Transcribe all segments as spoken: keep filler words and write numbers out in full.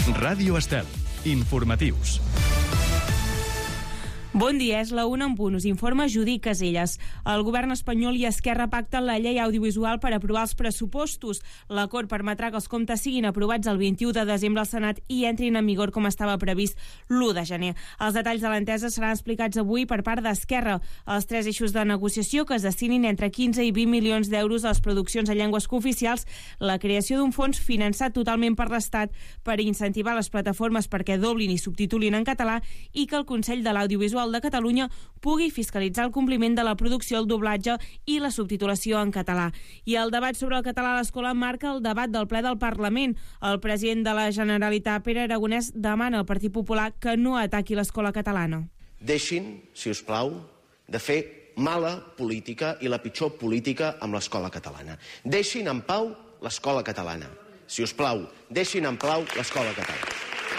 Ràdio Estel. Informatius. Bon dia, és la una en punt, us informa Judit Caselles. El govern espanyol i Esquerra pacten la llei audiovisual per aprovar els pressupostos. L'acord permetrà que els comptes siguin aprovats el vint-i-u de desembre al Senat i entrin en vigor com estava previst l'u de gener. Els detalls de l'entesa seran explicats avui per part d'Esquerra. Els tres eixos de negociació que es destinin entre quinze i vint milions d'euros a les produccions en llengües cooficials, la creació d'un fons finançat totalment per l'Estat per incentivar les plataformes perquè doblin i subtitulin en català i que el Consell de l'Audiovisual de Catalunya pugui fiscalitzar el compliment de la producció, el doblatge i la subtitulació en català. I el debat sobre el català a l'escola marca el debat del ple del Parlament. El president de la Generalitat, Pere Aragonès, demana al Partit Popular que no ataqui l'escola catalana. Deixin, si us plau, de fer mala política i la pitjor política amb l'escola catalana. Deixin en pau l'escola catalana. Si us plau, deixin en pau l'escola catalana.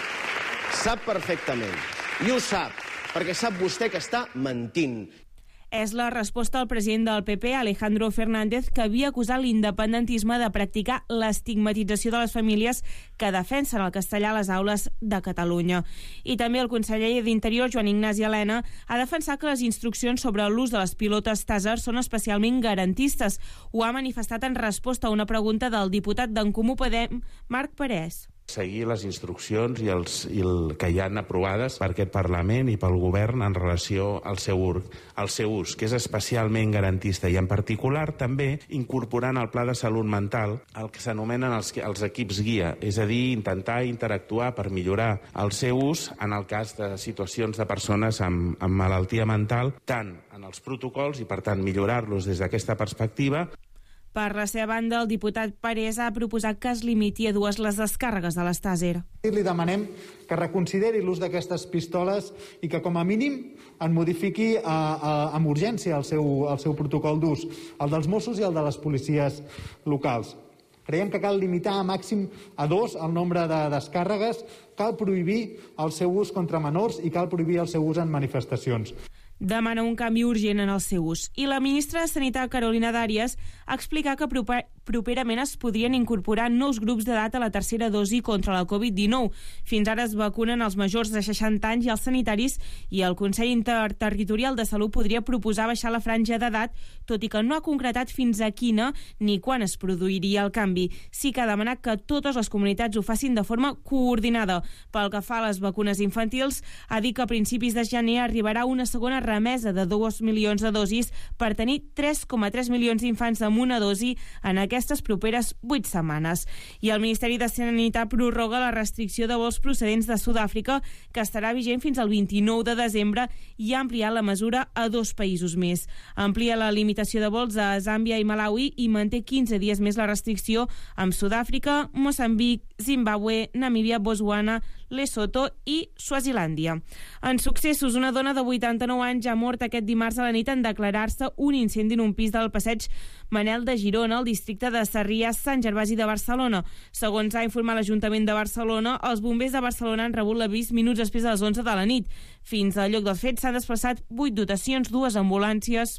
Sap perfectament, i ho sap, perquè sap vostè que està mentint. És la resposta al president del P P, Alejandro Fernández, que havia acusat l'independentisme de practicar l'estigmatització de les famílies que defensen el castellà a les aules de Catalunya. I també el conseller d'Interior, Joan Ignasi Elena, ha defensat que les instruccions sobre l'ús de les pilotes Taser són especialment garantistes. Ho ha manifestat en resposta a una pregunta del diputat d'en Comú Podem, Marc Parés. Seguir les instruccions i, els, i el que hi han aprovades per aquest Parlament i pel Govern en relació al seu, al seu ús, que és especialment garantista i en particular també incorporant al Pla de Salut Mental el que s'anomenen els, els equips guia, és a dir, intentar interactuar per millorar el seu ús en el cas de situacions de persones amb, amb malaltia mental, tant en els protocols i per tant millorar-los des d'aquesta perspectiva. Per la seva banda, el diputat Parés ha proposat que es limiti a dues les descàrregues de les Taser. Li demanem que reconsideri l'ús d'aquestes pistoles i que, com a mínim, en modifiqui a, a, amb urgència el seu, el seu protocol d'ús, el dels Mossos i el de les policies locals. Creiem que cal limitar a màxim a dos el nombre de descàrregues, cal prohibir el seu ús contra menors i cal prohibir el seu ús en manifestacions. Demana un canvi urgent en el seu ús. I la ministra de Sanitat, Carolina Dàries, ha explicat que proper, properament es podrien incorporar nous grups d'edat a la tercera dosi contra la covid dinou. Fins ara es vacunen els majors de seixanta anys i els sanitaris, i el Consell Interterritorial de Salut podria proposar baixar la franja d'edat, tot i que no ha concretat fins a quina ni quan es produiria el canvi. Sí que ha demanat que totes les comunitats ho facin de forma coordinada. Pel que fa a les vacunes infantils, ha dit que a principis de gener arribarà una segona remesa de dos milions de dosis per tenir tres coma tres milions d'infants amb una dosi en aquestes properes vuit setmanes. I el Ministeri de Sanitat prorroga la restricció de vols procedents de Sud-àfrica, que estarà vigent fins al vint-i-nou de desembre, i ha ampliat la mesura a dos països més. Amplia la limitació de vols a Zàmbia i Malawi i manté quinze dies més la restricció amb Sud-àfrica, Moçambic, Zimbabue, Namíbia, Botswana, Lesotho i Suazilàndia. En successos, una dona de vuitanta-nou anys ja ha mort aquest dimarts a la nit en declarar-se un incendi en un pis del passeig Manel de Girona, al districte de Sarrià, Sant Gervasi de Barcelona. Segons ha informat l'Ajuntament de Barcelona, els bombers de Barcelona han rebut l'avís minuts després de les onze de la nit. Fins al lloc del fet s'han desplaçat vuit dotacions, dues ambulàncies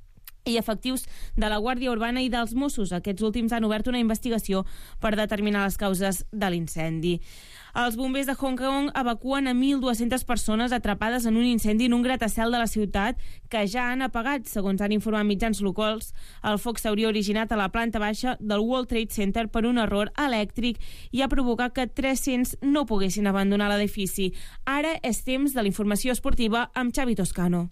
i efectius de la Guàrdia Urbana i dels Mossos. Aquests últims han obert una investigació per determinar les causes de l'incendi. Els bombers de Hong Kong evacuen a mil dues-centes persones atrapades en un incendi en un gratacel de la ciutat que ja han apagat. Segons han informat mitjans locals, el foc s'hauria originat a la planta baixa del World Trade Center per un error elèctric i ha provocat que tres-cents no poguessin abandonar l'edifici. Ara és temps de la informació esportiva amb Xavi Toscano.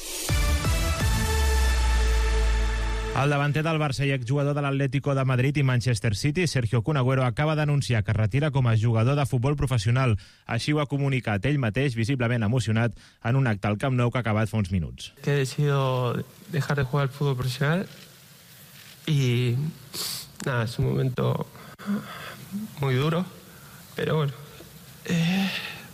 El davanter del Barça i exjugador de l'Atlético de Madrid i Manchester City, Sergio Kun Agüero, acaba d'anunciar que es retira com a jugador de futbol professional. Així ho ha comunicat ell mateix, visiblement emocionat, en un acte al Camp Nou que ha acabat fa uns minuts. Que he decidido dejar de jugar al fútbol profesional y nada, es un momento muy duro, pero bueno, eh,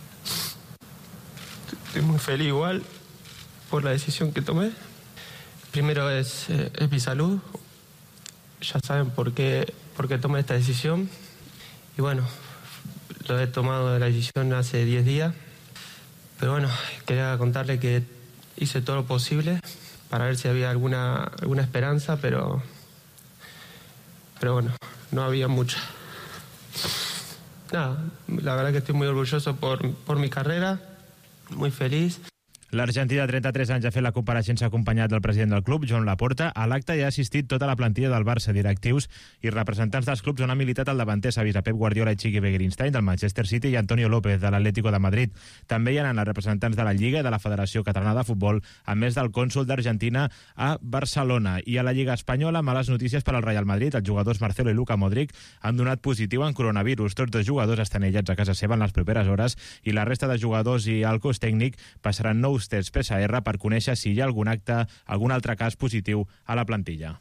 estoy muy feliz igual por la decisión que tomé. Primero es, eh, es mi salud. Ya saben por qué, por qué tomé esta decisión. Y bueno, lo he tomado la decisión hace diez días. Pero bueno, quería contarle que hice todo lo posible para ver si había alguna, alguna esperanza, pero, pero bueno, no había mucha. nada, la verdad que estoy muy orgulloso por, por mi carrera, muy feliz. L'argentí de trenta-tres anys ha fet la compareixença acompanyat del president del club, Joan Laporta. A l'acte hi ha assistit tota la plantilla del Barça, directius i representants dels clubs on ha militat el davanter savís, Pep Guardiola i Chiqui Begiristain, del Manchester City, i Antonio López, de l'Atlético de Madrid. També hi ha els representants de la Lliga i de la Federació Catalana de Futbol, a més del cònsol d'Argentina a Barcelona. I a la Lliga Espanyola, males notícies per al Real Madrid. Els jugadors Marcelo i Luka Modric han donat positiu en coronavirus. Tots dos jugadors estan aïllats a casa seva en les properes hores i la resta de jugadors i el cos tècnic passaran nous tests P C R per conèixer si hi ha algun acte, algun altre cas positiu a la plantilla.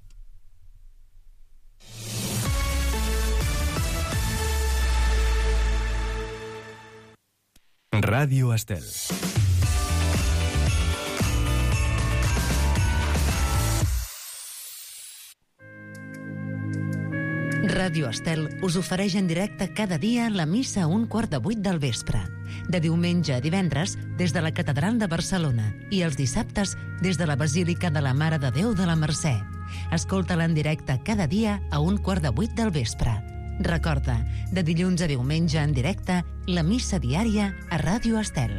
Ràdio Estel. Ràdio Estel us ofereix en directe cada dia la missa a un quart de vuit del vespre. De diumenge a divendres, des de la Catedral de Barcelona, i els dissabtes, des de la Basílica de la Mare de Déu de la Mercè. Escolta-la en directe cada dia a un quart de vuit del vespre. Recorda, de dilluns a diumenge en directe, la missa diària a Ràdio Estel.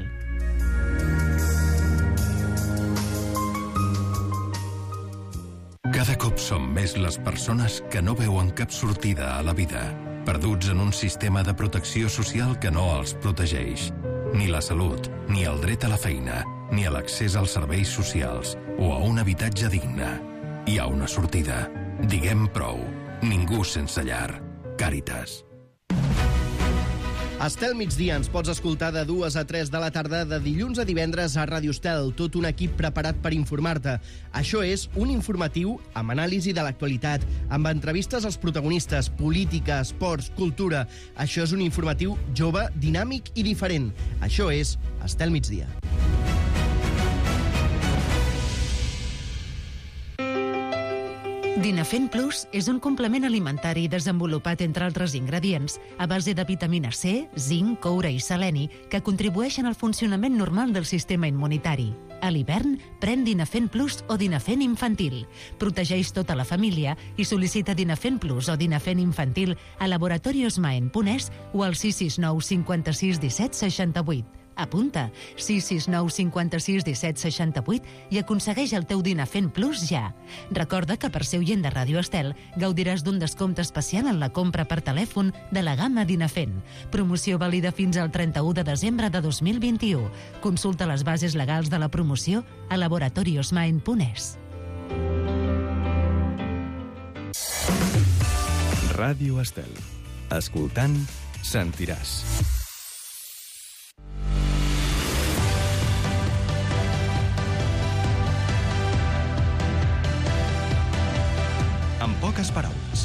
Cada cop som més les persones que no veuen cap sortida a la vida, perduts en un sistema de protecció social que no els protegeix. Ni la salut, ni el dret a la feina, ni a l'accés als serveis socials o a un habitatge digne. Hi ha una sortida. Diguem prou. Ningú sense llar. Càritas. Estel Migdia ens pots escoltar de dues a tres de la tarda de dilluns a divendres a Ràdio Estel, tot un equip preparat per informar-te. Això és un informatiu amb anàlisi de l'actualitat, amb entrevistes als protagonistes, política, esports, cultura. Això és un informatiu jove, dinàmic i diferent. Això és Estel Migdia. Dinafen Plus és un complement alimentari desenvolupat, entre altres ingredients, a base de vitamina C, zinc, coure i seleni, que contribueixen al funcionament normal del sistema immunitari. A l'hivern, pren Dinafen Plus o Dinafen Infantil. Protegeix tota la família i sol·licita Dinafen Plus o Dinafen Infantil a Laboratorios Maen Punès o al sis sis nou cinquanta-sis disset seixanta-vuit. Apunta sis sis nou cinquanta-sis disset seixanta-vuit i aconsegueix el teu Dinafen Plus ja. Recorda que per ser oient de Ràdio Estel gaudiràs d'un descompte especial en la compra per telèfon de la gamma Dinafen. Promoció vàlida fins al trenta-u de desembre de dos mil vint-i-u. Consulta les bases legals de la promoció a Laboratorios Maen Punès. Ràdio Estel. Escoltant, sentiràs. En poques paraules.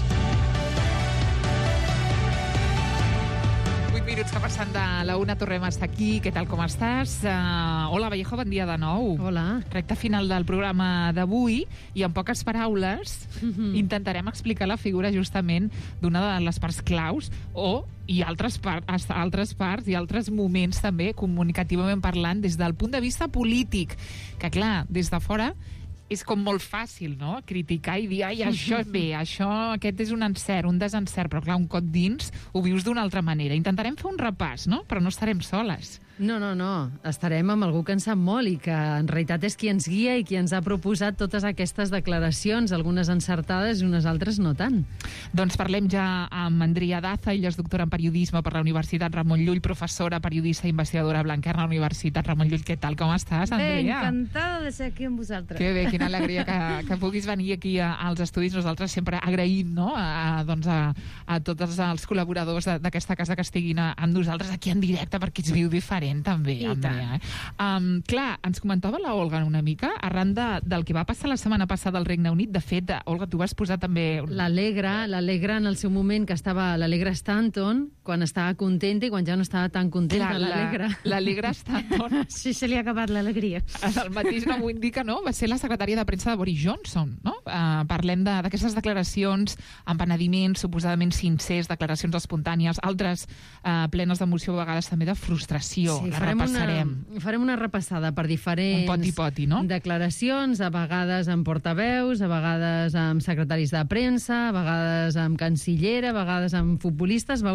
vuit minuts que passen de la una, tornem a estar aquí. Què tal, com estàs? Uh, hola, Vallejo, bon dia de nou. Hola. Recte final del programa d'avui i en poques paraules mm-hmm. intentarem explicar la figura justament d'una de les parts claus o i altres, par altres parts i altres moments també comunicativament parlant des del punt de vista polític, que clar, des de fora és com molt fàcil, no?, criticar i dir, ai, això és bé, això, aquest és un encert, un desencert, però clar, un cop dins ho vius d'una altra manera. Intentarem fer un repàs, no?, però no estarem soles. No, no, no. Estarem amb algú que en sap molt i que en realitat és qui ens guia i qui ens ha proposat totes aquestes declaracions, algunes encertades i unes altres no tant. Doncs parlem ja amb Andrea Daza, ella és doctora en periodisme per la Universitat Ramon Llull, professora, periodista i investigadora a Blanquerna, a la Universitat Ramon Llull. Què tal, com estàs, Andrea? Bé, encantada de ser aquí amb vosaltres. Que bé, quina alegria que, que puguis venir aquí a, als estudis. Nosaltres sempre agraïm, no?, a, doncs a, a tots els col·laboradors d'aquesta casa que estiguin a, amb nosaltres aquí en directe, perquè ets viu diferent també, Andrea. Eh? Um, clar, ens comentava la Olga una mica arran de, del que va passar la setmana passada al Regne Unit. De fet, Olga, tu vas posar també... L'Alegra, l'Alegra en el seu moment, que estava l'Alegra Stanton, quan estava contenta i quan ja no estava tan contenta, l'Alegra. L'Alegra Stanton. Sí, se li ha acabat l'alegria. El mateix no m'ho indica, no? Va ser la secretària de premsa de Boris Johnson, no? Uh, parlem d'aquestes declaracions amb penediments suposadament sincers, declaracions espontànies, altres uh, plenes d'emoció, a vegades també de frustració. Sí, la farem repassarem. Una, farem una repassada per diferents un poti-poti, no? declaracions, a vegades amb portaveus, a vegades amb secretaris de premsa, a vegades amb cancillera, a vegades amb futbolistes. Veurem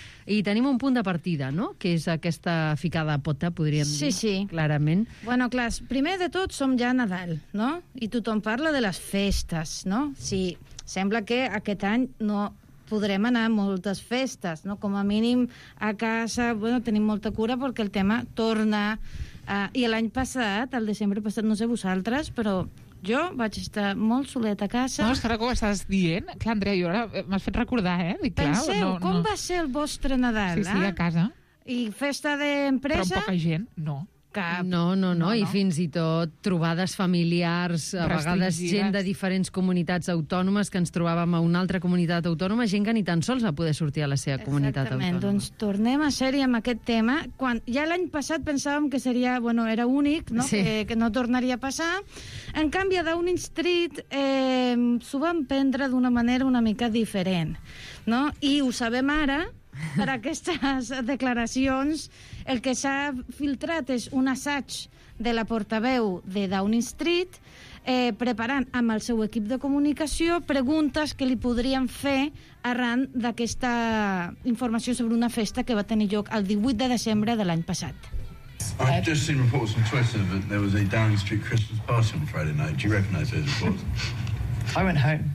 I tenim un punt de partida, no?, que és aquesta ficada a pota, podríem Sí, dir, sí. clarament. Bueno, clar, primer de tot som ja a Nadal, no? I tothom parla de les festes, no? Sí, sembla que aquest any no podrem anar a moltes festes, no? Com a mínim a casa, bueno, tenim molta cura perquè el tema torna... Uh, I l'any passat, el desembre passat, no sé vosaltres, però jo vaig estar molt solet a casa. No, és que ara com estàs dient, clar, Andrea, jo ara m'has fet recordar, eh? Dic, clar, Penseu, no, com no. va ser el vostre Nadal, Sí, sí, eh? a casa. I festa d'empresa? Però amb poca gent, no. Cap. No, no, no, No, i no. fins i tot trobades familiars, a vegades Restringides. gent de diferents comunitats autònomes que ens trobàvem a una altra comunitat autònoma, gent que ni tan sols va poder sortir a la seva comunitat Exactament, autònoma. doncs tornem a ser-hi amb aquest tema. Quan ja l'any passat pensàvem que seria, bueno, era únic, no? Sí. Que, que no tornaria a passar. En canvi, a Downing Street eh, s'ho van prendre d'una manera una mica diferent, no? I ho sabem ara, per aquestes declaracions. El que s'ha filtrat és un assaig de la portaveu de Downing Street eh, preparant amb el seu equip de comunicació preguntes que li podrien fer arran d'aquesta informació sobre una festa que va tenir lloc el divuit de desembre de l'any passat. I've just seen reports on Twitter that there was a Downing Street Christmas party on Friday night. Do you recognise those reports? I went home.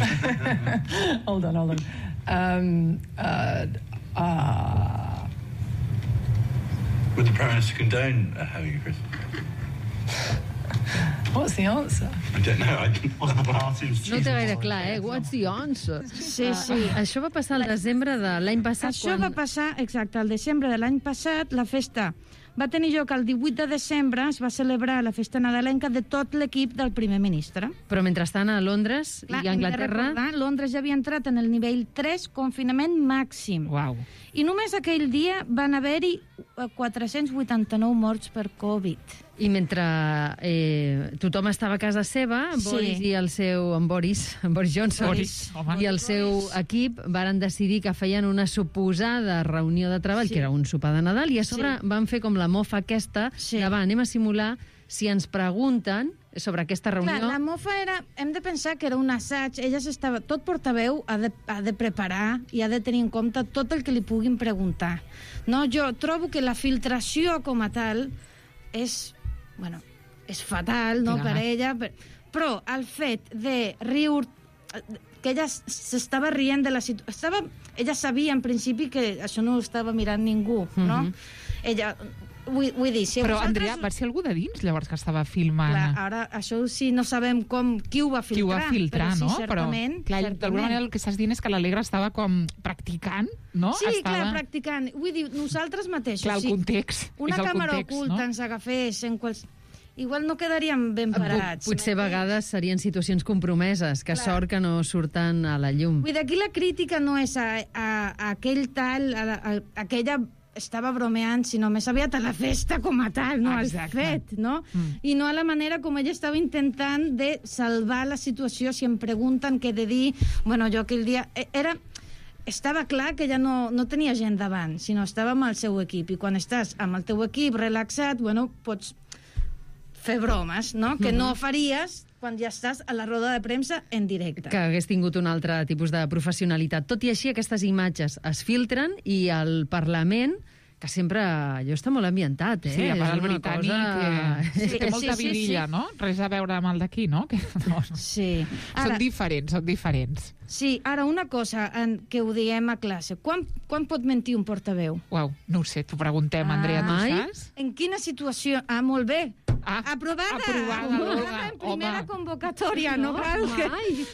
hold on, hold on. Um, uh, uh... Would the Prime Minister condone uh, having a Christmas party? What's the answer? I don't know. I didn't want the party. No té gaire clar, eh? What's the answer? Sí, sí. Uh, això va passar el desembre de l'any passat. Això quan... va passar, exacte, al desembre de l'any passat. La festa va tenir lloc el divuit de desembre, es va celebrar la festa nadalenca de tot l'equip del primer ministre. Però mentrestant a Londres Clar, i a Anglaterra... hem de recordar, Londres ja havia entrat en el nivell tres, confinament màxim. Uau. I només aquell dia van haver-hi quatre-cents vuitanta-nou morts per Covid. I mentre eh, tothom estava a casa seva, Sí. Boris i el seu... En Boris, en Boris Johnson Boris, home. i el seu equip varen decidir que feien una suposada reunió de treball, Sí. que era un sopar de Nadal, i a sobre Sí. van fer com la mofa aquesta, Sí. de va, anem a simular si ens pregunten sobre aquesta reunió... Clar, la mofa era... Hem de pensar que era un assaig. Ella s'estava... Tot portaveu ha de, ha de preparar i ha de tenir en compte tot el que li puguin preguntar. No? Jo trobo que la filtració com a tal és... Bueno, és fatal, no?, Clar. per ella. Per... Però el fet de riure... que ella s'estava rient de la situació... Estava... Ella sabia, en principi, que això no ho estava mirant ningú, no? Mhm. Ella... Vull, vull dir, si Però, vosaltres... Andrea, va ser algú de dins, llavors, que estava filmant? Clar, ara, això sí, no sabem com, qui ho va filtrar. Qui ho va filtrar, però no? Sí, certament. Però, clar, d'alguna manera el que estàs dient és que l'Alegre estava com practicant, no? Sí, estava... clar, practicant. Vull dir, nosaltres mateixos. Clar, el sí. context. Una és el càmera context, oculta no? ens agafés en quals... Igual no quedaríem ben parats. Potser a vegades serien situacions compromeses, que Clar. sort que no surten a la llum. Vull dir, aquí la crítica no és a, a, a aquell tal, a, a, a aquella estava bromeant, sinó més aviat a la festa com a tal, no al Exacte. fet, no? Mm. I no a la manera com ella estava intentant de salvar la situació. Si em pregunten què he de dir... Bueno, jo aquell dia... Era... Estava clar que ella no, no tenia gent davant, sinó estava amb el seu equip. I quan estàs amb el teu equip relaxat, bueno, pots fer bromes, no? Que no faries quan ja estàs a la roda de premsa en directe. Que hagués tingut un altre tipus de professionalitat. Tot i així, aquestes imatges es filtren i el Parlament, que sempre allò està molt ambientat, eh? Sí, a part És el una britànic, cosa- que sí, té molta sí, sí, vidilla, sí. no? Res a veure amb el d'aquí, no? Que, no. Sí. Són diferents, són diferents. Sí, ara una cosa en, que ho diem a classe. Quan, quan pot mentir un portaveu? Uau, no ho sé, t'ho preguntem, Andrea, tu mai? saps? En quina situació? Ah, molt bé. Ah, aprovada. aprovada, aprovada Olga, en primera home. convocatòria. No, No, cal que...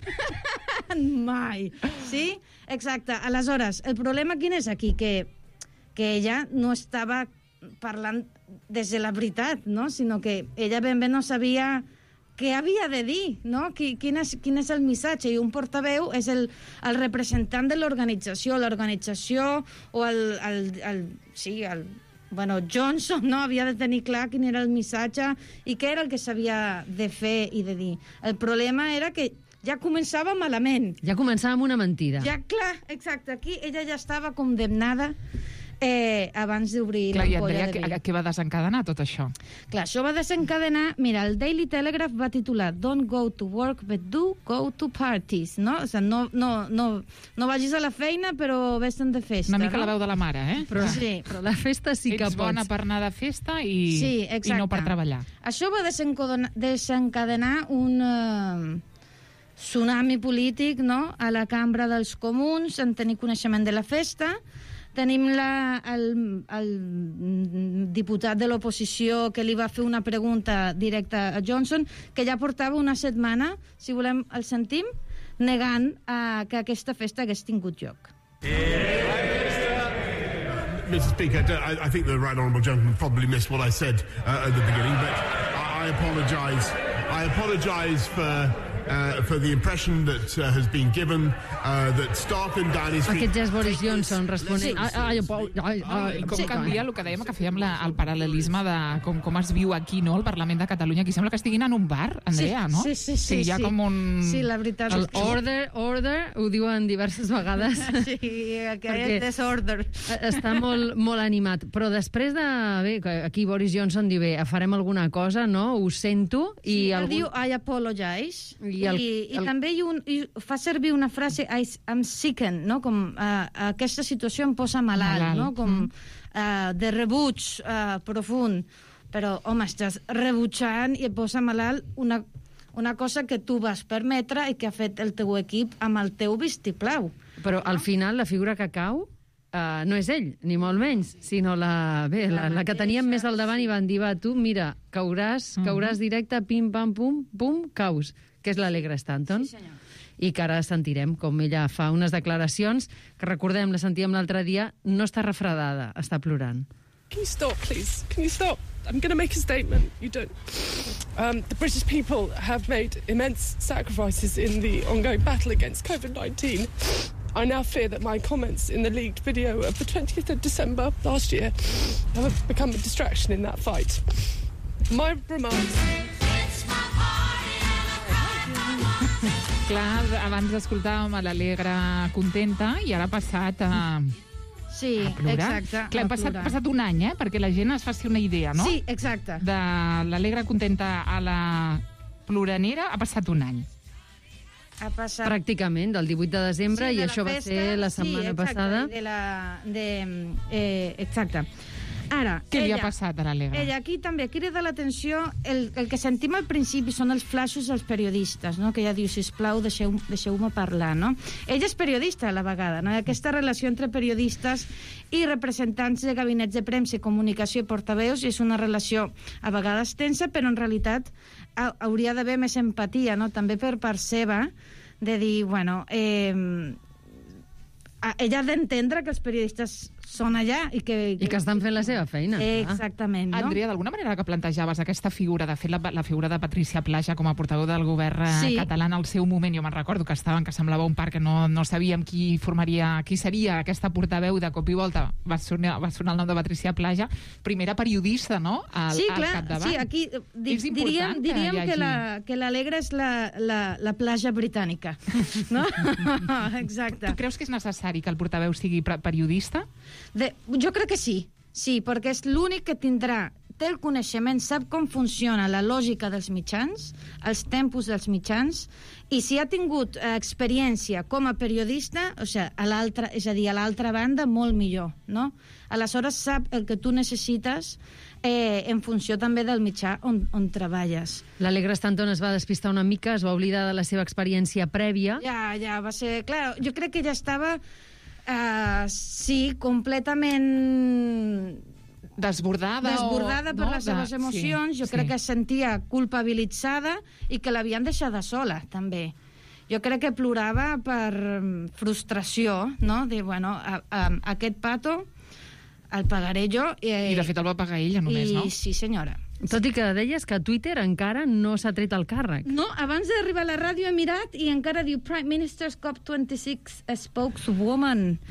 mai. mai. Sí? Exacte. Aleshores, el problema quin és aquí? Que, que ella no estava parlant des de la veritat, no? Sinó que ella ben bé no sabia què havia de dir, no? Qui, quin, és, quin és el missatge? I un portaveu és el, el representant de l'organització. L'organització o el, el, el... Sí, el... Bueno, Johnson no havia de tenir clar quin era el missatge i què era el que s'havia de fer i de dir. El problema era que ja començava malament. Ja començava amb una mentida. Ja, clar, exacte. Aquí ella ja estava condemnada eh, abans d'obrir Clar, i l'ampolla Andrea, de vi. què, què va desencadenar tot això? Clar, això va desencadenar... Mira, el Daily Telegraph va titular Don't go to work, but do go to parties, no? O sigui, no, no, no, no vagis a la feina, però vés-te'n de festa, Una mica no? la veu de la mare, eh? Però, sí, però la festa sí que Ets pots. bona per anar de festa i, Sí, i exacte. no per treballar. Això va desencadenar, desencadenar un uh, tsunami polític, no?, a la Cambra dels Comuns, en tenir coneixement de la festa. Tenim la, el, el diputat de l'oposició que li va fer una pregunta directa a Johnson, que ja portava una setmana, si volem el sentim, negant uh, que aquesta festa hagués tingut lloc. Mister Speaker, I, I think the right honourable gentleman probably missed what I said uh, at the beginning, but I, I apologise. I apologise for uh, for the impression that uh, has been given uh, that Stark and Downing Street... Aquest ja és Boris Johnson responent. Ai, ai, ai, ai, I com canvia el que dèiem, que fèiem la, el paral·lelisme de com, com es viu aquí, no?, el Parlament de Catalunya. Aquí sembla que estiguin en un bar, Andrea, sí, no? Sí, sí, sí. sí hi ha sí. com un... Sí, la veritat El és que... order, order, ho diuen diverses vegades. Sí, Perquè aquest desordre. Està molt, molt animat. Però després de... Bé, que aquí Boris Johnson diu, bé, farem alguna cosa, no? Ho sento. I Sí, algun... diu I apologize. I I, el- i, i el- també hi un, i fa servir una frase I, I'm sickened, no? Com uh, aquesta situació em posa malalt, Malalt. no? Com uh, de rebuig uh, profund. Però, home, estàs rebutjant i et posa malalt una, una cosa que tu vas permetre i que ha fet el teu equip amb el teu vistiplau. Però al final la figura que cau uh, no és ell, ni molt menys, sinó la, bé, la, la que teníem més al davant i van dir, va, tu, mira, cauràs, cauràs directe, pim, pam, pum, pum, caus, que és l'Alegre Stanton. Sí, senyor. I que ara sentirem com ella fa unes declaracions que, recordem, la sentíem l'altre dia, no està refredada, està plorant. Can you stop, please? Can you stop? I'm going to make a statement. You don't. Um, the British people have made immense sacrifices in the ongoing battle against COVID nineteen. I now fear that my comments in the leaked video of the twentieth of December last year have become a distraction in that fight. My remarks... Clar, abans escoltàvem a l'Alegre contenta i ara ha passat a... Sí, a plorar. exacte. Clar, a ha passat, plorar. passat un any, eh?, perquè la gent es faci una idea, no? Sí, exacte. De l'Alegre contenta a la ploranera ha passat un any. Ha passat... Pràcticament, del divuit de desembre, Sí, i de la això festa, va ser la setmana sí, exacte, passada. i De la, de, eh, exacte. Ara, Què li ha ella- passat a l'Alegre? Ella aquí també crida l'atenció, el, el que sentim al principi són els flaixos dels periodistes, no? Que ella diu, sisplau, deixeu, deixeu-me parlar, no? Ella és periodista a la vegada, no? Aquesta relació entre periodistes i representants de gabinets de premsa i comunicació i portaveus és una relació a vegades tensa, però en realitat ha, hauria d'haver més empatia, no? També per part seva, de dir, bueno, eh, a- ella ha d'entendre que els periodistes són allà i que... I que estan fent la seva feina. Eh, clar. exactament, no? Andrea, d'alguna manera que plantejaves aquesta figura, de fet, la, la figura de Patricia Plaja com a portaveu del govern eh, Sí. català en el seu moment, jo me'n recordo que estaven, que semblava un parc que no, no sabíem qui formaria, qui seria aquesta portaveu, de cop i volta va sonar, va sonar el nom de Patricia Plaja, primera periodista, no?, al, Sí, al clar, capdavant. sí, aquí eh, di, És important diríem, que diríem hi que, hagi- la, que l'Alegre és la, la, la plaja britànica, no? Exacte. Tu creus que és necessari que el portaveu sigui pre- periodista? De, jo crec que sí, sí, perquè és l'únic que tindrà, té el coneixement, sap com funciona la lògica dels mitjans, els tempos dels mitjans, i si ha tingut eh, experiència com a periodista, o sigui, a l'altra, és a dir, a l'altra banda, molt millor, no? Aleshores sap el que tu necessites eh, en funció també del mitjà on, on treballes. L'Alegre Stanton es va despistar una mica, es va oblidar de la seva experiència prèvia. Ja, ja, va ser... Clar, jo crec que ja estava... Uh, sí, completament desbordada, desbordada o, per no? les seves De- emocions. sí, Jo crec sí. que es sentia culpabilitzada i que l'havien deixada sola, també. Jo crec que plorava per mm, frustració, no? De, bueno, a, a, aquest pato el pagaré jo. I, I de fet el va pagar ella només, i, no? Sí, senyora. Tot i que deies que Twitter encara no s'ha tret el càrrec. No, abans d'arribar a la ràdio he mirat i encara diu Prime Minister's C O P vint-i-sis spokeswoman.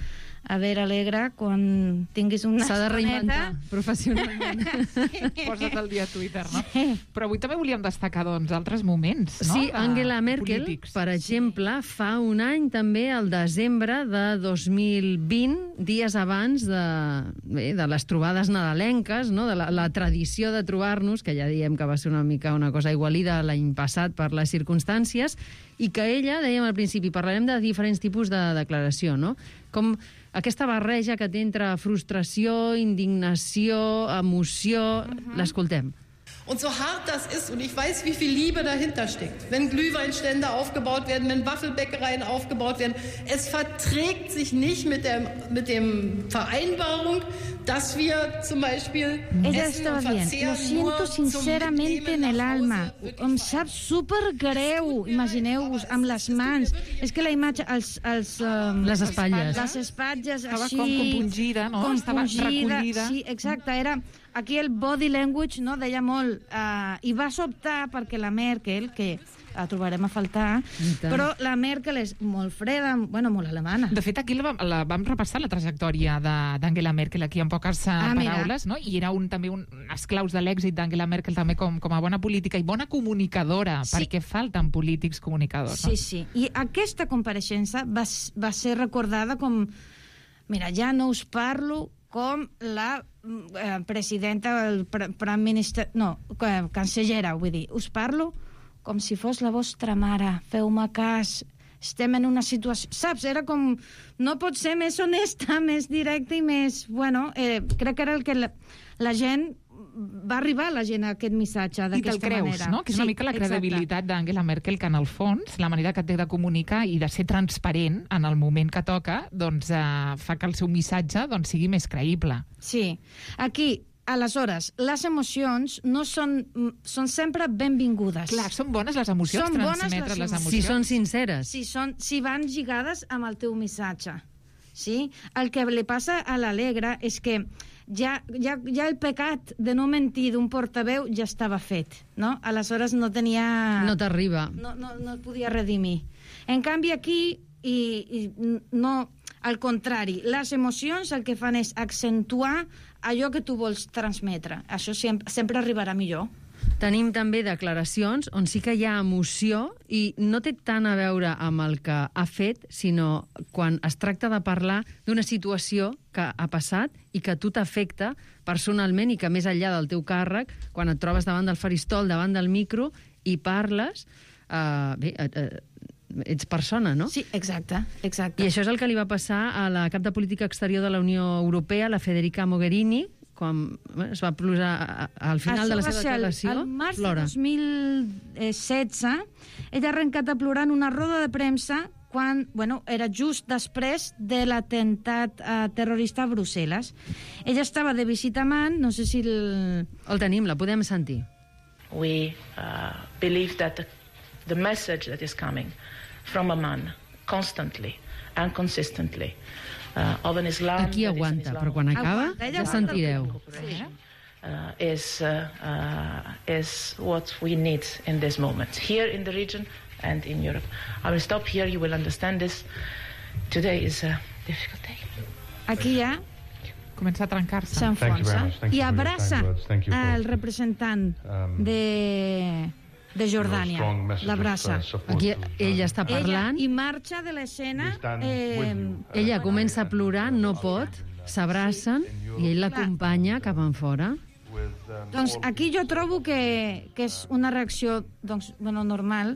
a veure, Alegre, quan tinguis una S'ha de reinventar estoneta. professionalment. Posa't al dia a Twitter, no? Sí. Però avui també volíem destacar, doncs, altres moments, no? Sí, de Angela Merkel, polítics. per exemple, fa un any també, el desembre de dos mil vint, dies abans de, bé, de les trobades nadalenques, no? De la, la tradició de trobar-nos, que ja diem que va ser una mica una cosa aigualida l'any passat per les circumstàncies, i que ella, dèiem al principi, parlarem de diferents tipus de declaració, no? Com aquesta barreja que té entre frustració, indignació, emoció... Uh-huh. L'escoltem. Und so hart das ist, und ich weiß, wie viel Liebe dahinter steckt, wenn Glühweinstände aufgebaut werden, wenn Waffelbäckereien aufgebaut werden, es verträgt sich nicht mit der mit dem Vereinbarung, dass wir zum Beispiel Ella essen estava und dient, verzehren lo siento nur zum sinceramente en el alma. Em sap supergreu, imagineu-vos, amb les mans. És que la imatge, els... els um, Les espatlles. Les espatlles, Estava així... com compungida, no? Estava recollida. Sí, exacte, era... Aquí el body language, no?, deia molt. Uh, I va sobtar perquè la Merkel, que la trobarem a faltar, però la Merkel és molt freda, bueno, molt alemana. De fet, aquí la, vam- la vam repassar, la trajectòria de- d'Angela Merkel, aquí en poques eh, Ah, mira. paraules, no? I era un, també un, unes claus de l'èxit d'Angela Merkel també com, com a bona política i bona comunicadora, Sí. perquè falten polítics comunicadors. Sí, sí. I aquesta compareixença va, s- va ser recordada com... Mira, ja no us parlo com la eh, presidenta, el pre prime minister... No, eh, cancellera, vull dir. Us parlo com si fos la vostra mare. Feu-me cas. Estem en una situació... Saps? Era com... No pot ser més honesta, més directa i més... Bueno, eh, crec que era el que la, la gent... Va arribar a la gent aquest missatge I te'l d'aquesta creus, manera. no? Que és una Sí, mica la exacte. credibilitat d'Angela Merkel, que en el fons, la manera que té de comunicar i de ser transparent en el moment que toca, doncs eh, fa que el seu missatge doncs, sigui més creïble. Sí. Aquí, aleshores, les emocions no són, són sempre benvingudes. Clar, són bones les emocions, Són bones transmetre les emocions. Si són sinceres. Si, són, si van lligades amb el teu missatge. Sí? El que li passa a l'Alegre és que ja, ja, ja el pecat de no mentir d'un portaveu ja estava fet, no? Aleshores no tenia... No t'arriba. No, no, no es podia redimir. En canvi, aquí, i, i no... Al contrari, les emocions el que fan és accentuar allò que tu vols transmetre. Això sempre, sempre arribarà millor. Tenim també declaracions on sí que hi ha emoció i no té tant a veure amb el que ha fet, sinó quan es tracta de parlar d'una situació que ha passat i que a tu t'afecta personalment i que més enllà del teu càrrec, quan et trobes davant del faristol, davant del micro i parles, eh, bé, eh, ets persona, no? Sí, exacte, exacte. I això és el que li va passar a la cap de política exterior de la Unió Europea, la Federica Mogherini, quan bueno, es va plosar al final Això de la va seva ser el- declaració. El març plora. de dos mil setze, ella ha arrencat a plorar en una roda de premsa quan, bueno, era just després de l'atemptat eh, terrorista a Brussel·les. Ella estava de visita a Man, no sé si el... El tenim, la podem sentir. We uh, believe that the, the message that is coming from Amman constantly and consistently uh, of an Islam Aquí that is an aguanta, Islam però quan acaba Aguanta, ella ja aguanta el sentireu. uh, is, uh, uh, is what we need in this moment, here in the region and in Europe. I will stop here, you will understand this. Today is a difficult day. Aquí ja Comença a trencar-se. s'enfonsa Thank you i very much. abraça Thank you for your kind words. Thank you for, el representant um, de, de Jordània. strong message L'abraça. of, uh, support Aquí to, uh, ella està parlant, Ella, i marxa de l'escena... Eh, ella comença a plorar, no pot, s'abracen i ell l'acompanya cap en fora. Doncs aquí jo trobo que, que és una reacció doncs, bueno, normal,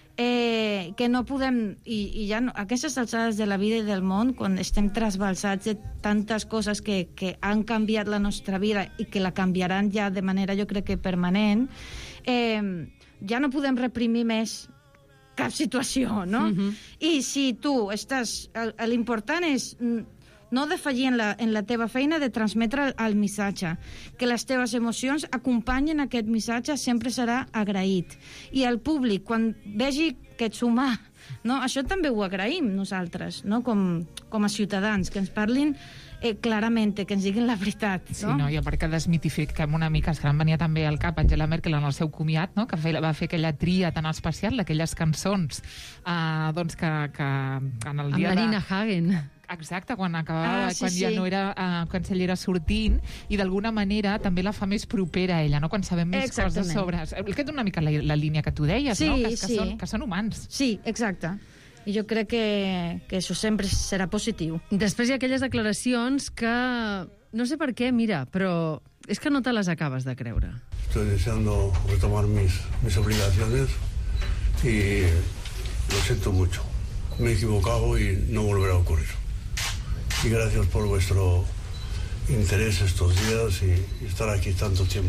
eh, que no podem... I, i ja no, a aquestes alçades de la vida i del món, quan estem trasbalsats de tantes coses que, que han canviat la nostra vida i que la canviaran ja de manera, jo crec que permanent, eh, ja no podem reprimir més cap situació, no? Mhm. I si tu estàs... L'important és no defallir en la, en la teva feina de transmetre el, el missatge. Que les teves emocions acompanyen aquest missatge sempre serà agraït. I el públic, quan vegi que ets humà, no? Això també ho agraïm nosaltres, no? com, com a ciutadans, que ens parlin eh, clarament, que ens diguin la veritat. No? Sí, no? I a part que desmitifiquem una mica, és que em venia també al cap Angela Merkel en el seu comiat, no? Que fe, va fer aquella tria tan especial d'aquelles cançons eh, doncs que, que en el Amb dia la de... Nina Hagen. Exacte, quan acabava, Ah, sí, quan ja sí. no era uh, cancellera sortint, i d'alguna manera també la fa més propera a ella, no? Quan sabem més Exactament. coses sobre... Aquest és una mica la, la línia que tu deies, Sí, no? Que, que, sí. són, que són humans. Sí, exacte. I jo crec que, que això sempre serà positiu. Després hi ha aquelles declaracions que... No sé per què, mira, però és que no te les acabes de creure. Estoy deseando retomar mis, mis obligaciones y lo siento mucho. Me he equivocado y no volverá a ocurrir. Y gracias por vuestro interés estos días y, y estar aquí tanto tiempo.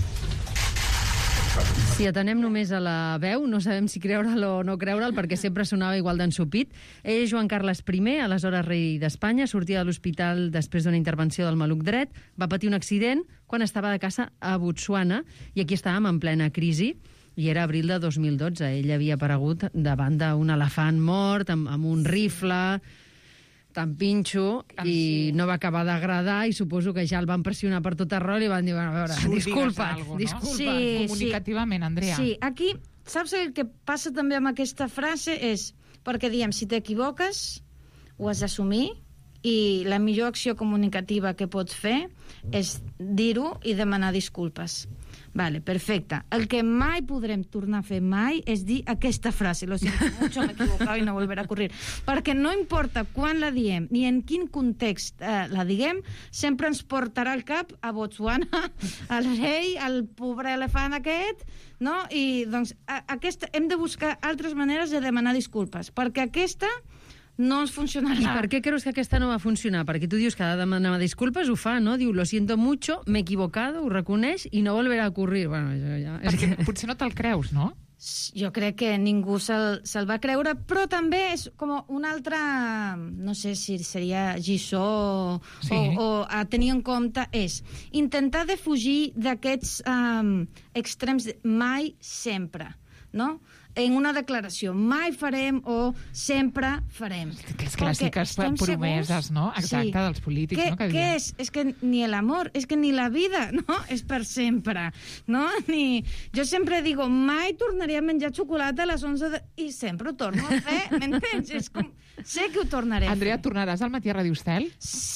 Si atenem només a la veu, no sabem si creure'l o no creure'l, perquè sempre sonava igual d'ensupit. Ell és Joan Carles I, aleshores rei d'Espanya, sortia de l'hospital després d'una intervenció del maluc dret, va patir un accident quan estava de caça a Botswana, i aquí estàvem en plena crisi, i era abril de dos mil dotze. Ell havia aparegut davant d'un elefant mort, amb, amb un rifle tan pinxo, i no va acabar d'agradar, i suposo que ja el van pressionar per tot arreu i van dir, bueno, a veure, Surt, disculpa't, digues algo, no? disculpa't. Sí, Comunicativament, Andrea. Sí, aquí, saps el que passa també amb aquesta frase? És, perquè diem, si t'equivoques, ho has d'assumir, i la millor acció comunicativa que pots fer és dir-ho i demanar disculpes. Vale, perfecte. El que mai podrem tornar a fer mai és dir aquesta frase, lo siento mucho, me he equivocado y no volverá a ocurrir. Perquè no importa quan la diem ni en quin context eh, la diguem, sempre ens portarà al cap a Botswana, al rei, al pobre elefant aquest, no? I doncs a, aquesta, hem de buscar altres maneres de demanar disculpes, perquè aquesta no ens funcionarà. I per què creus que aquesta no va funcionar? Perquè tu dius que ha de demanar disculpes, ho fa, no? Diu, lo siento mucho, me he equivocado, ho reconeix i no volverà a ocurrir. Bueno, això ja... Perquè que... potser no te'l creus, no? Jo crec que ningú se'l se va creure, però també és com una altra, no sé si seria lliçó Sí. o, o a tenir en compte, és intentar defugir d'aquests um, extrems de mai sempre, no? En una declaració, mai farem o sempre farem. Les clàssiques promeses, no? Exacte, sí. dels polítics, què, no? Que què diuen. és? És que ni l'amor, és que ni la vida, no? És per sempre, no? Ni... Jo sempre digo, mai tornaré a menjar xocolata a les onze de... i sempre ho torno a fer, m'entens? És com... Sé que ho tornaré Andrea, a fer. tornaràs al matí a Radio Estel?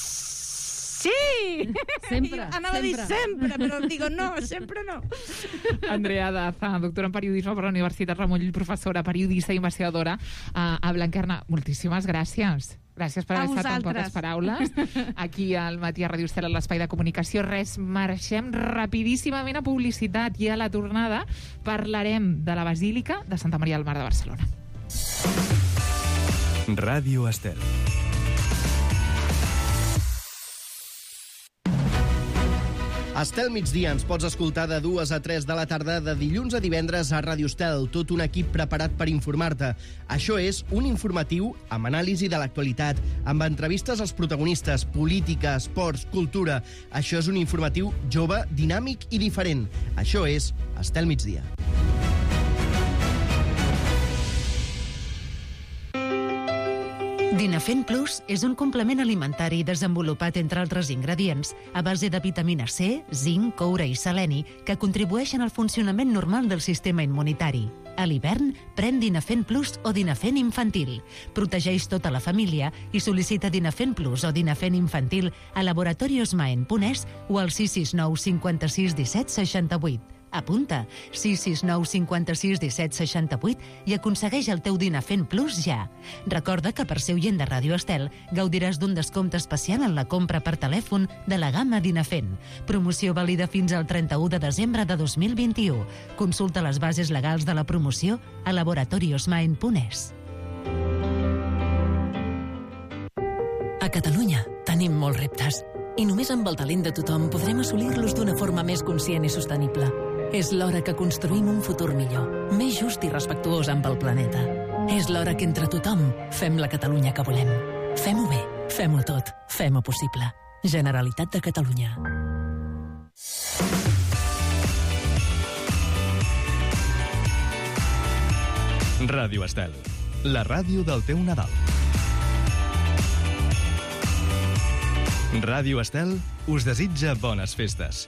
Sí! Sempre, Anava sempre. a dir sempre, però digo no, sempre no. Andrea Daza, doctora en periodisme per la Universitat Ramon Llull, professora, periodista i investigadora uh, a Blanquerna. Moltíssimes gràcies. Gràcies per A haver estat en vosaltres. poques paraules. Aquí al matí a Radio Estel, a l'espai de comunicació. Res, marxem rapidíssimament a publicitat i a la tornada parlarem de la Basílica de Santa Maria del Mar de Barcelona. Ràdio Estel. Estel migdia ens pots escoltar de dues a tres de la tarda de dilluns a divendres a Ràdio Estel, tot un equip preparat per informar-te. Això és un informatiu amb anàlisi de l'actualitat, amb entrevistes als protagonistes, política, esports, cultura. Això és un informatiu jove, dinàmic i diferent. Això és Estel migdia. Dinafent Plus és un complement alimentari desenvolupat, entre altres ingredients, a base de vitamina C, zinc, coure i seleni, que contribueixen al funcionament normal del sistema immunitari. A l'hivern, pren Dinafent Plus o Dinafent Infantil. Protegeix tota la família i sol·licita Dinafent Plus o Dinafent Infantil a laboratoriosmaen punt es o al sis sis nou cinquanta-sis disset seixanta-vuit. Apunta sis sis nou cinquanta-sis disset seixanta-vuit i aconsegueix el teu Dinafent Plus ja. Recorda que per ser oient de Ràdio Estel gaudiràs d'un descompte especial en la compra per telèfon de la gamma Dinafent. Promoció vàlida fins al trenta-u de desembre de dos mil vint-i-u. Consulta les bases legals de la promoció a laboratoriosmaen punt es. A Catalunya tenim molts reptes i només amb el talent de tothom podrem assolir-los d'una forma més conscient i sostenible. És l'hora que construïm un futur millor, més just i respectuós amb el planeta. És l'hora que entre tothom fem la Catalunya que volem. Fem-ho bé, fem-ho tot, fem-ho possible. Generalitat de Catalunya. Ràdio Estel, la ràdio del teu Nadal. Ràdio Estel us desitja bones festes.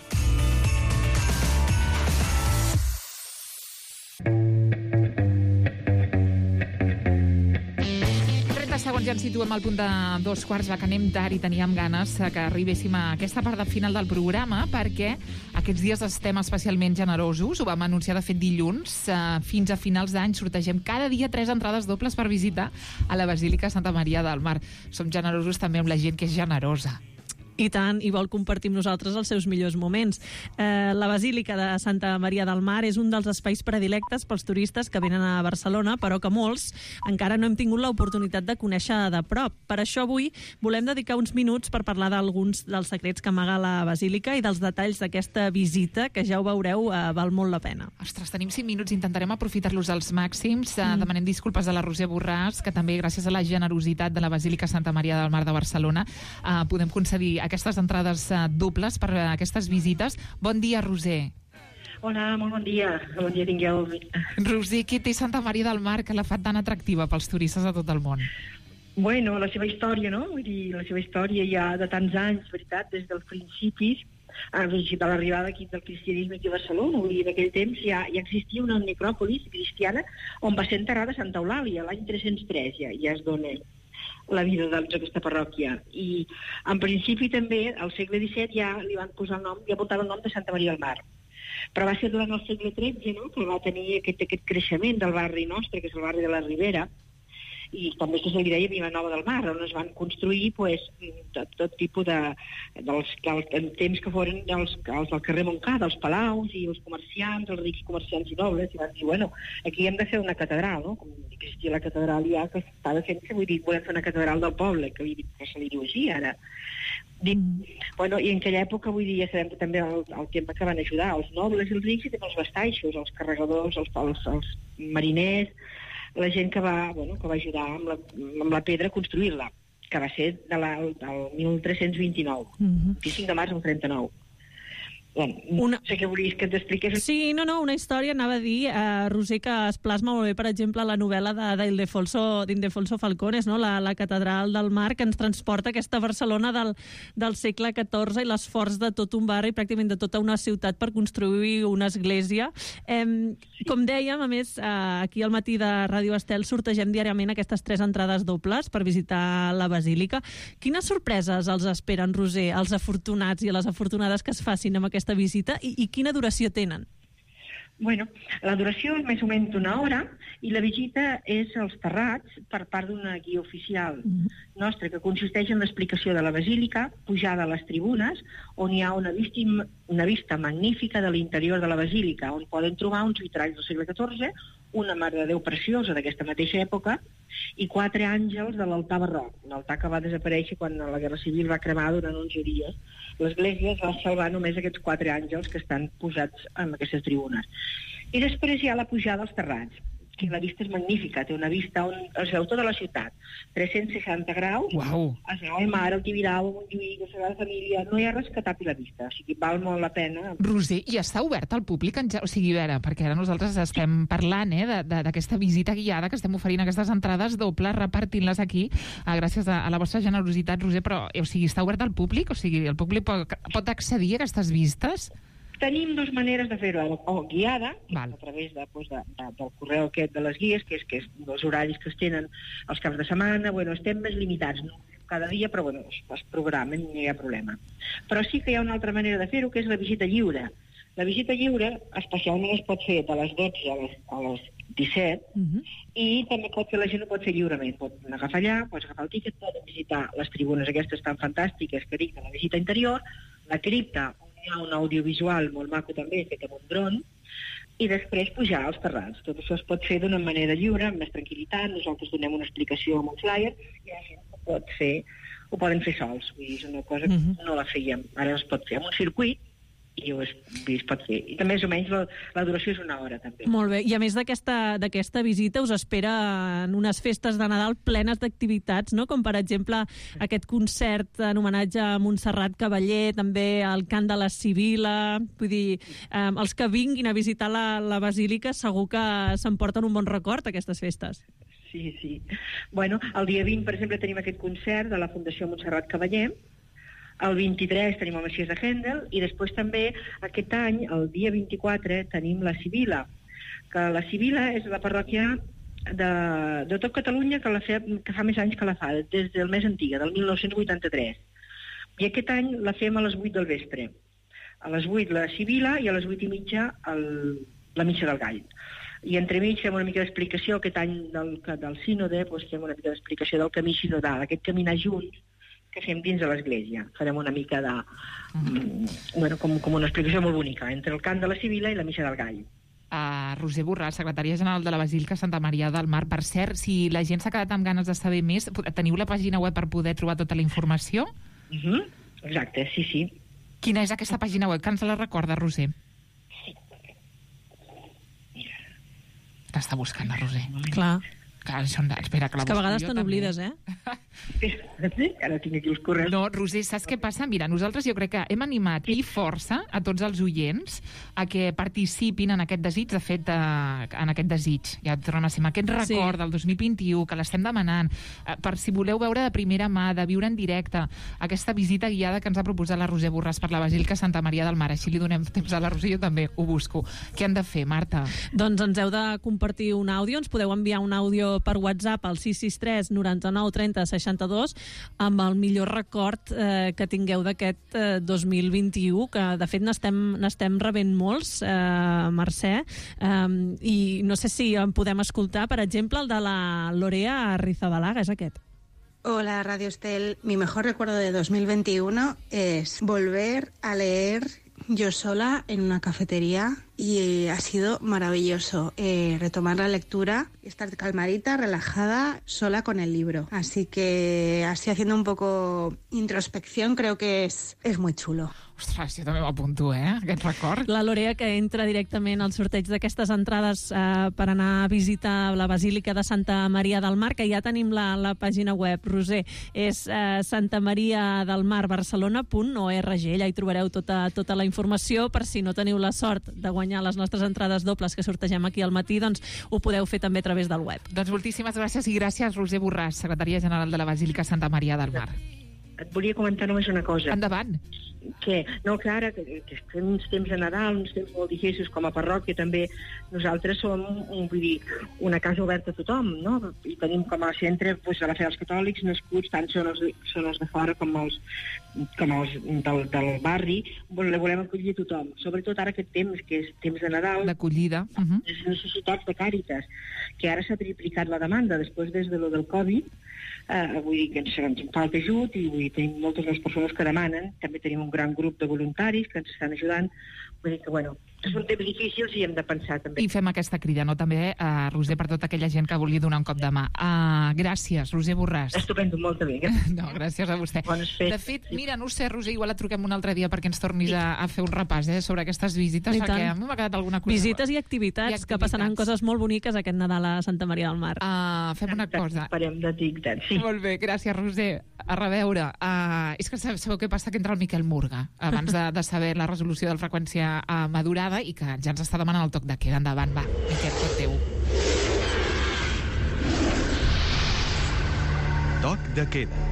segons ja ens situem al punt de dos quarts, va, que anem tard i teníem ganes que arribéssim a aquesta part de final del programa, perquè aquests dies estem especialment generosos, ho vam anunciar de fet dilluns, fins a finals d'any sortegem cada dia tres entrades dobles per visita a la Basílica Santa Maria del Mar. Som generosos també amb la gent que és generosa. I tant, i vol compartir amb nosaltres els seus millors moments. Eh, la Basílica de Santa Maria del Mar és un dels espais predilectes pels turistes que venen a Barcelona, però que molts encara no hem tingut l'oportunitat de conèixer de prop. Per això avui volem dedicar uns minuts per parlar d'alguns dels secrets que amaga la Basílica i dels detalls d'aquesta visita, que ja ho veureu, eh, val molt la pena. Ostres, tenim cinc minuts, intentarem aprofitar-los als màxims. Eh, mm. Demanem disculpes a la Roser Borràs, que també gràcies a la generositat de la Basílica Santa Maria del Mar de Barcelona eh, podem concedir aquestes entrades uh, dobles per uh, aquestes visites. Bon dia, Roser. Hola, molt bon dia. Bon dia tingueu. Roser, què té Santa Maria del Mar que la fa tan atractiva pels turistes de tot el món? Bueno, la seva història, no? Vull dir, la seva història ja de tants anys, veritat, des dels principis, de l'arribada aquí del cristianisme aquí a Barcelona. Vull dir, en aquell temps ja, ja existia una necròpolis cristiana on va ser enterrada Santa Eulàlia, l'any tres-cents tres, ja, ja es dona la vida d'aquesta parròquia. I en principi també, al segle disset, ja li van posar el nom, ja portava el nom de Santa Maria del Mar. Però va ser durant el segle tretze, no?, que va tenir aquest, aquest creixement del barri nostre, que és el barri de la Ribera, i també se li deia Vilanova del Mar, on es van construir pues, tot, tot tipus de... dels, dels, en temps que foren els, els del carrer Montcada, els palaus i els comerciants, els rics comerciants i nobles, i van dir, bueno, aquí hem de fer una catedral, no? Com existia la catedral ja, que estava fent, que vull dir, volem fer una catedral del poble, que, que se li diu així ara. Dic, bueno, i en aquella època, vull dir, ja sabem que també el, el tema que van ajudar, els nobles i els rics, i també els bastaixos, els carregadors, els, els, els mariners, la gent que va, bueno, que va ajudar amb la, amb la pedra a construir-la, que va ser de la, del mil tres-cents vint-i-nou, Mm-hmm. vint-i-cinc de març del trenta-nou. Bueno, una... no sé què volies que t'expliqués. Sí, no, no, una història, anava a dir, eh, Roser, que es plasma molt bé, per exemple, la novel·la d'Ildefonso d'Ildefonso Falcones, no? la, la catedral del Mar, que ens transporta aquesta Barcelona del, del segle catorze i l'esforç de tot un barri, pràcticament de tota una ciutat, per construir una església. Eh, com dèiem, a més, eh, aquí al matí de Ràdio Estel sortegem diàriament aquestes tres entrades dobles per visitar la Basílica. Quines sorpreses els esperen, Roser, als afortunats i a les afortunades que es facin amb aquesta visita, i, i quina duració tenen? Bueno, la duració és més o menys una hora i la visita és als terrats per part d'una guia oficial nostra que consisteix en l'explicació de la basílica, pujada a les tribunes, on hi ha una vista, una vista magnífica de l'interior de la basílica, on poden trobar uns vitralls del segle catorze, una Mare de Déu preciosa d'aquesta mateixa època i quatre àngels de l'altar barroc, un altar que va desaparèixer quan la Guerra Civil va cremar durant onze dies. L'església es va salvar només aquests quatre àngels que estan posats en aquestes tribunes. I després hi ha la pujada als terrats, que la vista és magnífica, té una vista on es veu tota la ciutat, tres-cents seixanta graus, Uau. es veu el mar, el Tibidabo, Montjuïc, la Sagrada Família, no hi ha res que tapi la vista, o sigui, val molt la pena. Roser, i està obert al públic? En... O sigui, a veure, perquè ara nosaltres estem parlant eh, d'aquesta visita guiada, que estem oferint aquestes entrades dobles, repartint-les aquí, eh, gràcies a, a la vostra generositat, Roser, però eh, o sigui, està obert al públic? O sigui, el públic pot, pot accedir a aquestes vistes? Tenim dues maneres de fer-ho, o guiada, a través de, doncs, de, de, del correu aquest de les guies, que és, que és els horaris que es tenen els caps de setmana. Bueno, estem més limitats, no cada dia, però bueno, es, es programen, no hi ha problema. Però sí que hi ha una altra manera de fer-ho, que és la visita lliure. La visita lliure, especialment es pot fer de les dotze a les, a les disset, uh-huh. i també pot fer, la gent ho pot fer lliurement. Pot agafar allà, pots agafar el tíquet, poden visitar les tribunes aquestes tan fantàstiques que dic de la visita interior, la cripta, hi ha un audiovisual molt maco també, fet amb un dron, i després pujar als terrats. Tot això es pot fer d'una manera lliure, amb més tranquil·litat, nosaltres donem una explicació amb un flyer, i la gent ho pot fer, ho poden fer sols. Vull dir, és una cosa que uh-huh. no la fèiem, ara es pot fer amb un circuit, i ho es, es pot fer. I també, més o menys, la, la duració és una hora, també. Molt bé. I a més d'aquesta visita us esperen unes festes de Nadal plenes d'activitats, no? Com, per exemple, aquest concert en homenatge a Montserrat Cavaller, també el cant de la Sibila. Vull dir, eh, els que vinguin a visitar la, la Basílica segur que s'emporten un bon record, aquestes festes. Sí, sí. Bueno, el dia vint, per exemple, tenim aquest concert de la Fundació Montserrat Cavaller. El vint-i-tres tenim el Messies de Händel i després també aquest any, el dia vint-i-quatre, tenim la Sibila, que la Sibila és la parròquia de, de tot Catalunya que, la fe, que fa més anys que la fa, des del més antiga, del mil nou-cents vuitanta-tres. I aquest any la fem a les vuit del vespre. A les vuit la Sibila i a les vuit i mitja el, la Missa del Gall. I entremig fem una mica d'explicació, aquest any del, del sínode, doncs fem una mica d'explicació del camí sinodal, aquest caminar junts que fem dins de l'església. Farem una mica de... Mm. Bueno, com, com una explicació molt bonica, entre el cant de la Sibila i la Missa del Gall. Uh, Roser Borràs, secretària general de la Basílica Santa Maria del Mar. Per cert, si la gent s'ha quedat amb ganes de saber més, teniu la pàgina web per poder trobar tota la informació? Uh -huh. Exacte, sí, sí. Quina és aquesta pàgina web? Que ens la recorda, Roser? T'està buscant, la Roser. Clar. Clar, això, espera, que la és que a vegades jo, te n'oblides, eh? Sí, ara tinc aquí els corrents. No, Roser, saps què passa? Mira, nosaltres jo crec que hem animat i força a tots els oients a que participin en aquest desig, de fet, eh, en aquest desig, ja tornem a ser, aquest record sí. del dos mil vint-i-u, que l'estem demanant, eh, per si voleu veure de primera mà, de viure en directe, aquesta visita guiada que ens ha proposat la Roser Borràs per la Basílica Santa Maria del Mar. Així li donem temps a la Roser, jo també ho busco. Què han de fer, Marta? Doncs ens heu de compartir un àudio, ens podeu enviar un àudio per WhatsApp al sis sis tres noranta-nou trenta seixanta-dos amb el millor record eh, que tingueu d'aquest eh, dos mil vint-i-u, que de fet n'estem n'estem rebent molts, eh, Mercè, eh, i no sé si en podem escoltar, per exemple, el de la Lorea Rizabalaga, és aquest. Hola, Radio Estel. Mi mejor recuerdo de dos mil veintiuno es volver a leer yo sola en una cafetería y ha sido maravilloso eh, retomar la lectura, estar calmadita, relajada, sola con el libro. Así que así haciendo un poco introspección creo que es, es muy chulo. Ostres, jo també m'apunto, eh, aquest record. La Lorea, que entra directament al sorteig d'aquestes entrades eh, per anar a visitar la Basílica de Santa Maria del Mar, que ja tenim la, la pàgina web, Roser, és eh, santamariadelmarbarcelona punt org. Allà hi trobareu tota, tota la informació. Per si no teniu la sort de guanyar les nostres entrades dobles que sortegem aquí al matí, doncs ho podeu fer també a través del web. Doncs moltíssimes gràcies i gràcies, Roser Borràs, secretària general de la Basílica Santa Maria del Mar. Et volia comentar només una cosa. Endavant. Que, no, que ara, que, que estem uns temps de Nadal, uns temps molt difícils, com a parròquia també, nosaltres som, vull dir, una casa oberta a tothom, no? I tenim com a centre pues, a la fe dels catòlics nascuts, tant són els, són els de fora com els, com els del, del barri, bueno, la volem acollir a tothom. Sobretot ara aquest temps, que és temps de Nadal, d'acollida, uh-huh. les necessitats de Càritas, que ara s'ha triplicat la demanda, després des de lo del Covid, eh, vull dir que ens, ens falta ajut i vull dir, tenim moltes més persones que demanen, també tenim un gran grup de voluntaris que ens estan ajudant, vull dir que, bueno, són temps difícils i hem de pensar també. I fem aquesta crida, no, també, uh, Roser, per tota aquella gent que volia donar un cop de mà. Uh, gràcies, Roser Borràs. Estupendo, molt bé. No, gràcies a vostè. De fet, mira, no sé, Roser, igual et truquem un altre dia perquè ens tornis sí. a, a fer un repàs eh, sobre aquestes visites, I perquè tant. A mi m'ha quedat alguna cosa. Visites i activitats, I activitats que passaran coses molt boniques aquest Nadal a Santa Maria del Mar. Uh, fem una cosa. Farem d'activitats, sí. Molt bé, gràcies, Roser. A reveure. Uh, és que sabeu què passa? Que entra el Miquel Murga abans de, de saber la resolució de la freqüència uh, madurada i que ja ens està demanant el toc de queda. Endavant, va. Miquel, tot teu. Toc de queda.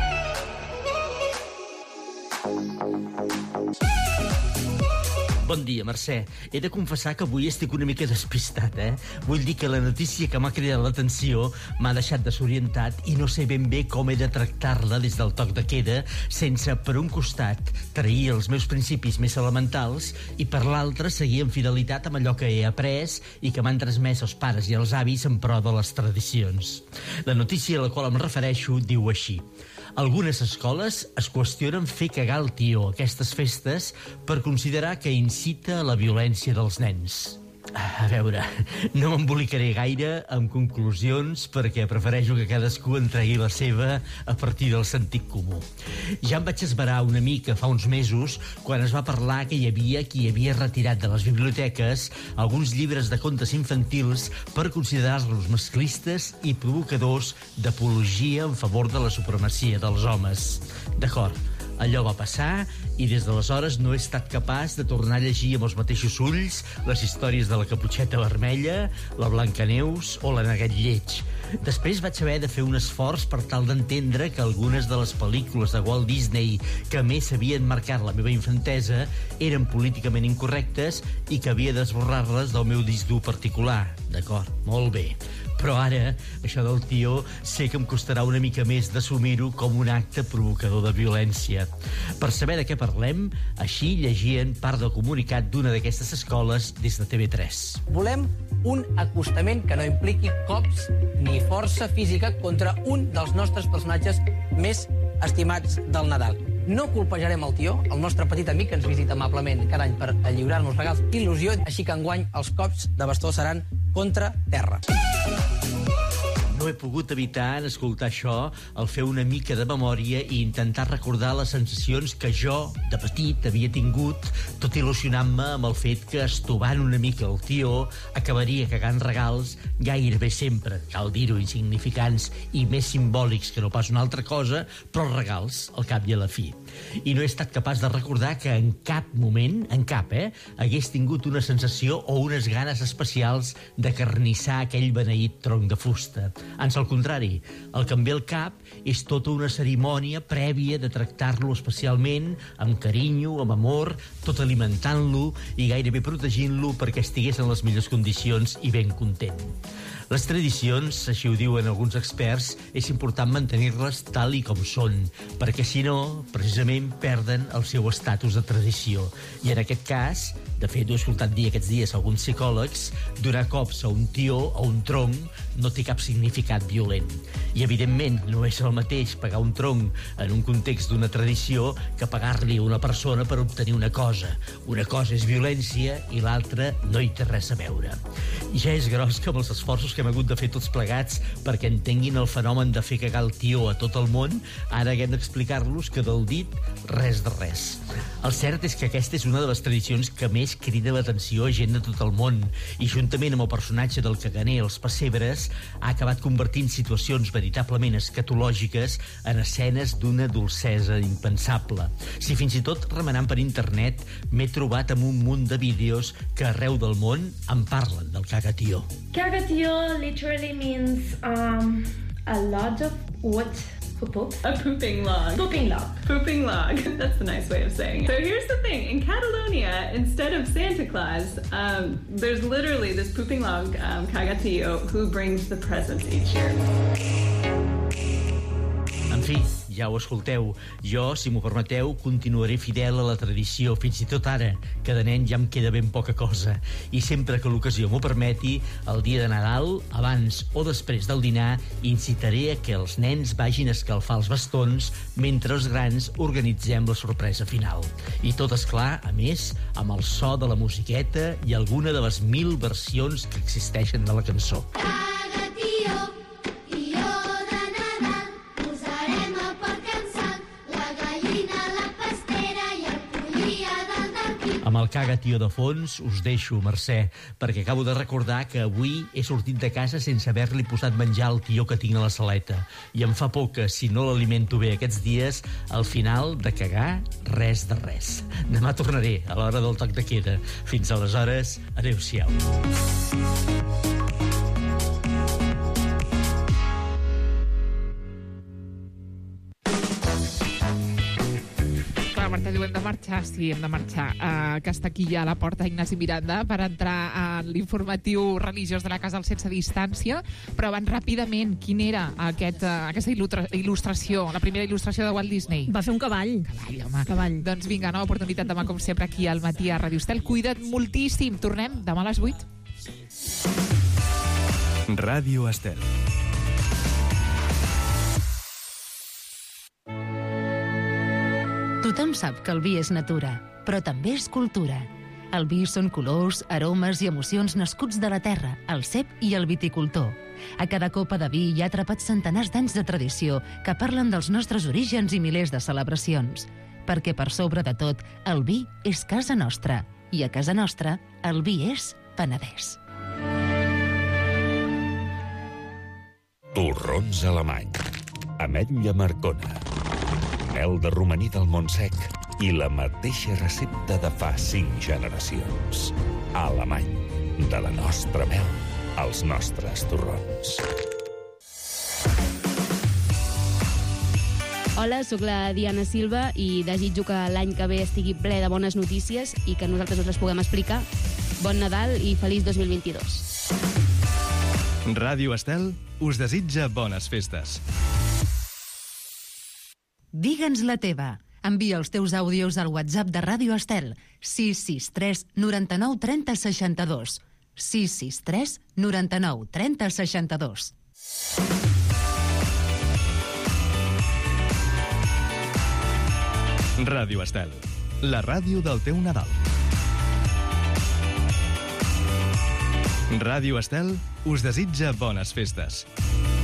Bon dia, Mercè. He de confessar que avui estic una mica despistat, eh? Vull dir que la notícia que m'ha cridat l'atenció m'ha deixat desorientat i no sé ben bé com he de tractar-la des del toc de queda sense, per un costat, trair els meus principis més elementals i, per l'altre, seguir en fidelitat amb allò que he après i que m'han transmès els pares i els avis en pro de les tradicions. La notícia a la qual em refereixo diu així: algunes escoles es qüestionen fer cagar el tió a aquestes festes per considerar que incita a la violència dels nens. A veure, no m'embolicaré gaire amb conclusions perquè prefereixo que cadascú en tregui la seva a partir del sentit comú. Ja em vaig esverar una mica fa uns mesos quan es va parlar que hi havia qui havia retirat de les biblioteques alguns llibres de contes infantils per considerar-los masclistes i provocadors d'apologia en favor de la supremacia dels homes. D'acord, allò va passar i des d'aleshores no he estat capaç de tornar a llegir amb els mateixos ulls les històries de la Caputxeta Vermella, la Blancaneus o la Neguet Lleig. Després vaig haver de fer un esforç per tal d'entendre que algunes de les pel·lícules de Walt Disney que més havien marcat la meva infantesa eren políticament incorrectes i que havia d'esborrar-les del meu disc dur particular. D'acord, molt bé. Però ara, això del tio, sé que em costarà una mica més d'assumir-ho com un acte provocador de violència. Per saber de què parlem, així llegien part del comunicat d'una d'aquestes escoles des de T V tres. Volem un acostament que no impliqui cops ni força física contra un dels nostres personatges més estimats del Nadal. No colpejarem el tio, el nostre petit amic que ens visita amablement cada any per lliurar-nos regals il·lusió, així que enguany els cops de bastó seran contra terra. No he pogut evitar, en escoltar això, el fer una mica de memòria i intentar recordar les sensacions que jo, de petit, havia tingut, tot il·lusionant-me amb el fet que, estovant una mica el tio, acabaria cagant regals, gairebé sempre, cal dir-ho, insignificants i més simbòlics que no pas una altra cosa, però regals, al cap i a la fi. I no he estat capaç de recordar que en cap moment, en cap, eh, hagués tingut una sensació o unes ganes especials de carnissar aquell beneït tronc de fusta. Ans al contrari, el que em ve al cap és tota una cerimònia prèvia de tractar-lo especialment, amb carinyo, amb amor, tot alimentant-lo i gairebé protegint-lo perquè estigués en les millors condicions i ben content. Les tradicions, així ho diuen alguns experts, és important mantenir-les tal i com són, perquè si no, precisament perden el seu estatus de tradició. I en aquest cas, de fet, ho he escoltat dir aquests dies alguns psicòlegs, donar cops a un tió, a un tronc, no té cap significat violent. I, evidentment, no és el mateix pagar un tronc en un context d'una tradició que pagar-li a una persona per obtenir una cosa. Una cosa és violència i l'altra no hi té res a veure. Ja és gros que amb els esforços que hem hagut de fer tots plegats perquè entenguin el fenomen de fer cagar el tió a tot el món, ara haguem d'explicar-los que del dit res de res. El cert és que aquesta és una de les tradicions que més crida l'atenció a gent de tot el món i, juntament amb el personatge del caganer als pessebres, ha acabat convertint situacions veritablement escatològiques en escenes d'una dolcesa impensable. Si fins i tot, remenant per internet, m'he trobat amb un munt de vídeos que arreu del món en parlen del cagatió. Cagatió literally means um, a lot of what? A pooping log. Pooping log. Pooping log. That's the nice way of saying it. So here's the thing. In Catalonia, instead of Santa Claus, um, there's literally this pooping log, um, cagatillo, who brings the presents each year. En fi, ja ho escolteu. Jo, si m'ho permeteu, continuaré fidel a la tradició, fins i tot ara, que de nen ja em queda ben poca cosa. I sempre que l'ocasió m'ho permeti, el dia de Nadal, abans o després del dinar, incitaré a que els nens vagin a escalfar els bastons mentre els grans organitzem la sorpresa final. I tot, esclar, a més, amb el so de la musiqueta i alguna de les mil versions que existeixen de la cançó. Amb el cagatió de fons us deixo, Mercè, perquè acabo de recordar que avui he sortit de casa sense haver-li posat menjar al tió que tinc a la saleta. I em fa por que, si no l'alimento bé aquests dies, al final de cagar, res de res. Demà tornaré a l'hora del toc de queda. Fins aleshores, adéu-siau. Marta diu, hem de marxar, sí, hem de marxar, uh, que està aquí ja a la porta Ignasi Miranda per entrar a l'informatiu religiós de la Casa del Sense Distància, però abans ràpidament, quin era aquest, uh, aquesta il·lustra il·lustració, la primera il·lustració de Walt Disney? Va fer un cavall. Cavall, home. Cavall. Doncs vinga, nova oportunitat demà, com sempre, aquí al matí a Ràdio Estel. Cuida't moltíssim. Tornem demà a les vuit. Ràdio Estel. Tothom sap que el vi és natura, però també és cultura. El vi són colors, aromes i emocions nascuts de la terra, el cep i el viticultor. A cada copa de vi hi ha atrapats centenars d'anys de tradició que parlen dels nostres orígens i milers de celebracions. Perquè per sobre de tot, el vi és casa nostra. I a casa nostra, el vi és Penedès. Torrons alemany. Ametlla Marcona. Mel de romaní del Montsec i la mateixa recepta de fa cinc generacions. Alemany. De la nostra mel als nostres torrons. Hola, sóc la Diana Silva i desitjo que l'any que ve estigui ple de bones notícies i que nosaltres us les puguem explicar. Bon Nadal i feliç dos mil vint-i-dos. Ràdio Estel us desitja bones festes. Digue'ns la teva. Envia els teus àudios al WhatsApp de Ràdio Estel sis sis tres noranta-nou trenta seixanta-dos. sis sis tres noranta-nou trenta seixanta-dos. Ràdio Estel, la ràdio del teu Nadal. Ràdio Estel us desitja bones festes.